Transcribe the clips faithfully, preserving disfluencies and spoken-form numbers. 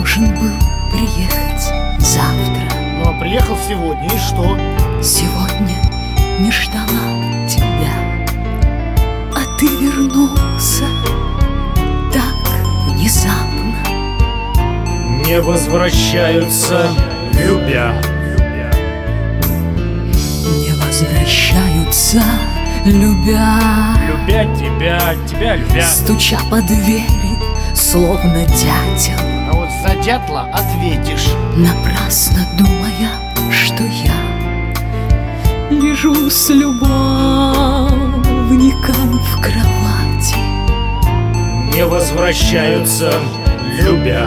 должен был приехать завтра. Ну а приехал сегодня, и что? Сегодня не ждала тебя, а ты вернулся так внезапно. Не возвращаются, любя. Не возвращаются, любя. Любя тебя, тебя любя. Стуча по двери, словно дятел. А вот за дятла ответишь. Напрасно думая, что я лежу с любовником в кровати. Не возвращаются, любя.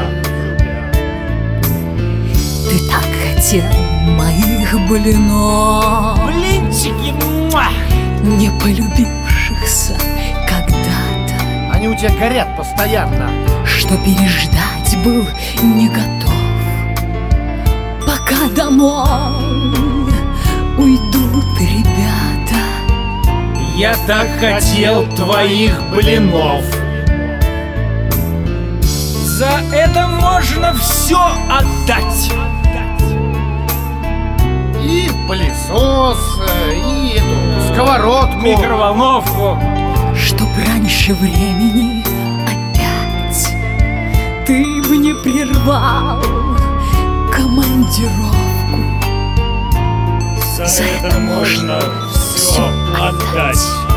Ты так хотел моих блинов, Блинчики, муа! не полюбившихся когда-то, Они у тебя горят постоянно. что переждать был не готов, пока домой уйдут ребята. Я так хотел твоих блинов. За это можно все отдать. И пылесос, и эту сковородку. Микроволновку. Чтоб раньше времени опять ты бы не прервал командировку. За это можно все отдать.